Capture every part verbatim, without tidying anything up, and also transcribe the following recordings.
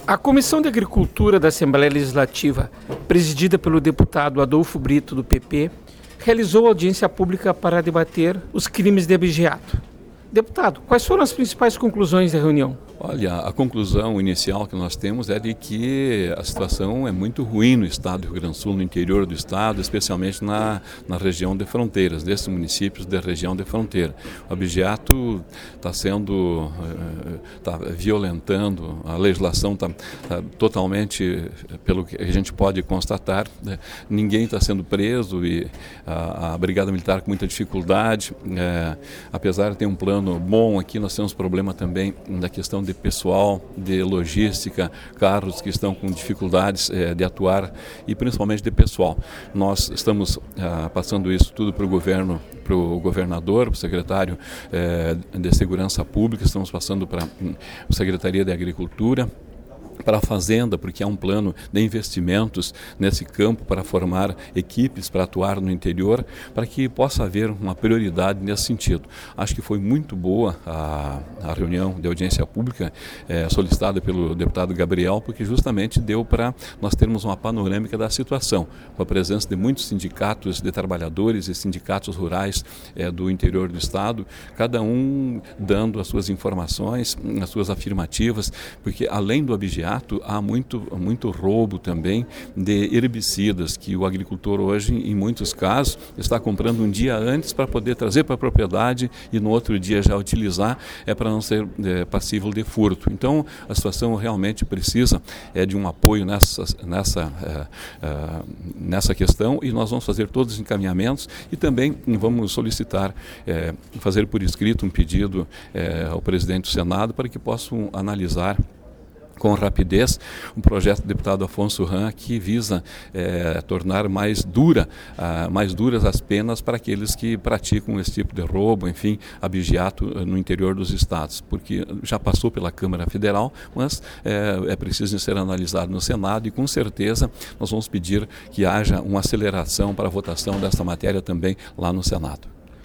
A Comissão de Agricultura da Assembleia Legislativa, presidida pelo deputado Adolfo Brito, do P P, realizou audiência pública para debater os crimes de abigeato. Deputado, quais foram as principais conclusões da reunião? Olha, a conclusão inicial que nós temos é de que a situação é muito ruim no estado do Rio Grande do Sul, no interior do estado, especialmente na, na região de fronteiras, desses municípios da região de fronteira. O abigeato está sendo, está violentando, a legislação está tá totalmente, pelo que a gente pode constatar, né, ninguém está sendo preso e a, a Brigada Militar com muita dificuldade, é, apesar de ter um plano bom aqui, nós temos problema também da questão de de pessoal, de logística, carros que estão com dificuldades é, de atuar e principalmente de pessoal. Nós estamos ah, passando isso tudo para o governo, para o governador, para o secretário é, de Segurança Pública, estamos passando para a Secretaria de Agricultura, para a Fazenda, porque há um plano de investimentos nesse campo para formar equipes para atuar no interior, para que possa haver uma prioridade nesse sentido. Acho que foi muito boa a, a reunião de audiência pública é, solicitada pelo deputado Gabriel, porque justamente deu para nós termos uma panorâmica da situação, com a presença de muitos sindicatos de trabalhadores e sindicatos rurais é, do interior do estado, cada um dando as suas informações, as suas afirmativas, porque além do abigeato, há muito, muito roubo também de herbicidas que o agricultor hoje, em muitos casos, está comprando um dia antes para poder trazer para a propriedade e no outro dia já utilizar, é para não ser é, passível de furto. Então, a situação realmente precisa é, de um apoio nessa, nessa, é, é, nessa questão e nós vamos fazer todos os encaminhamentos e também vamos solicitar, é, fazer por escrito um pedido é, ao presidente do Senado para que possam analisar com rapidez um projeto do deputado Afonso Ram que visa é, tornar mais dura, ah, mais duras as penas para aqueles que praticam esse tipo de roubo, enfim, abigeato no interior dos estados, porque já passou pela Câmara Federal, mas é, é preciso ser analisado no Senado e com certeza nós vamos pedir que haja uma aceleração para a votação dessa matéria também lá no Senado.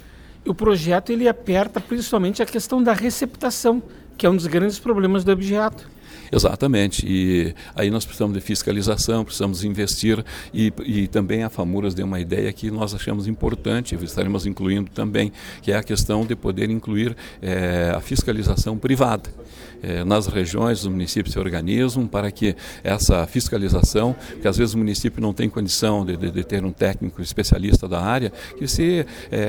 O projeto ele aperta principalmente a questão da receptação, que é um dos grandes problemas do abigeato. Exatamente, e aí nós precisamos de fiscalização, precisamos investir e, e também a FAMURAS deu uma ideia que nós achamos importante, estaremos incluindo também, que é a questão de poder incluir é, a fiscalização privada. É, nas regiões, os municípios se organizam para que essa fiscalização, que às vezes o município não tem condição de, de, de ter um técnico especialista da área, que se,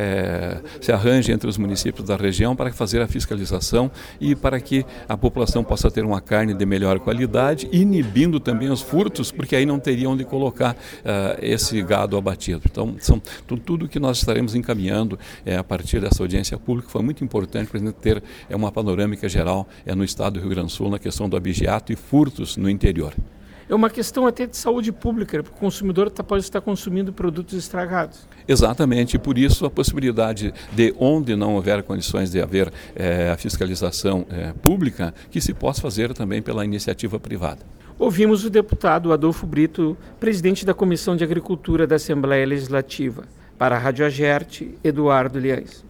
é, se arranje entre os municípios da região para fazer a fiscalização e para que a população possa ter uma carne de melhor qualidade, inibindo também os furtos, porque aí não teriam onde colocar uh, esse gado abatido. Então, são tudo que nós estaremos encaminhando é, a partir dessa audiência pública. Foi muito importante para a gente ter é, uma panorâmica geral é, no estado do Rio Grande do Sul na questão do abigeato e furtos no interior. É uma questão até de saúde pública, porque o consumidor tá, pode estar consumindo produtos estragados. Exatamente, e por isso a possibilidade de, onde não houver condições de haver é, a fiscalização é, pública, que se possa fazer também pela iniciativa privada. Ouvimos o deputado Adolfo Brito, presidente da Comissão de Agricultura da Assembleia Legislativa. Para a Rádio Agerte, Eduardo Liães.